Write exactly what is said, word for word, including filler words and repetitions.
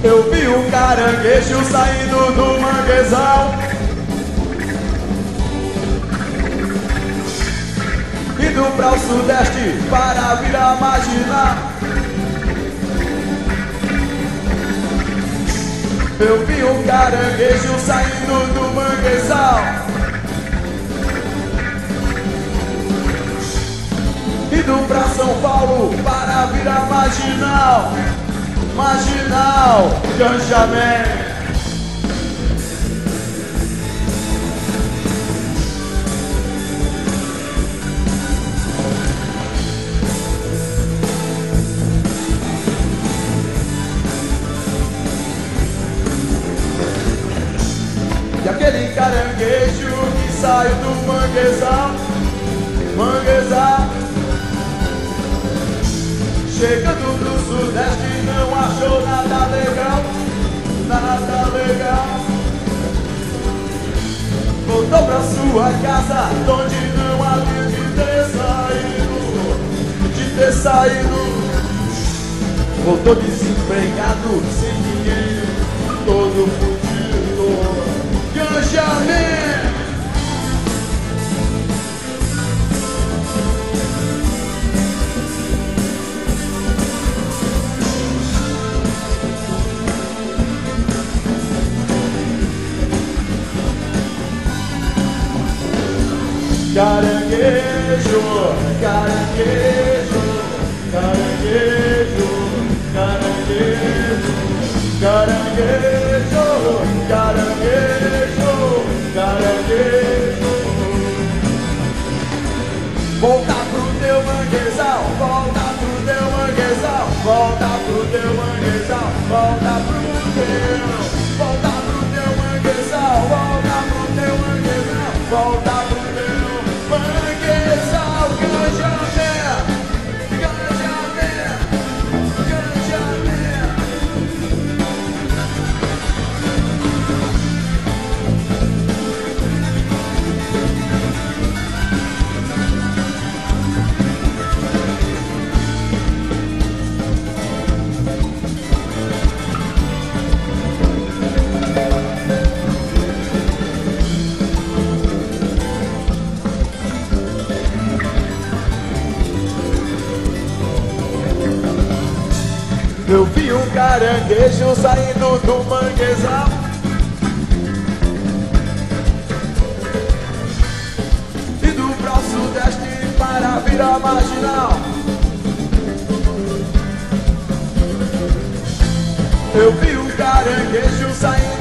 Eu vi um caranguejo saindo do manguezal, indo para o sudeste para vir a marginal. Eu vi um caranguejo saindo do manguezal, indo pra São Paulo para vir a marginal. Marginal, Ganjamin. E aquele caranguejo que saiu do manguezal, manguezal, chegando pro sudeste não achou nada legal, nada legal. Voltou pra sua casa, onde não havia de ter saído, de ter saído. Voltou desempregado, sem dinheiro, todo fudido. Ganjamin. Caranguejo, caranguejo, caranguejo, caranguejo, caranguejo, caranguejo, caranguejo. Volta pro teu manguezal, volta pro teu manguezal, volta pro teu manguezal, volta pro teu, volta pro teu manguezal, volta pro teu manguezal, volta pro teu manguezal. Ganjamin, Ganjamin, Ganjamin. Eu vi um caranguejo saindo do manguezal, indo para o sudeste para vir a marginal. Eu vi um caranguejo saindo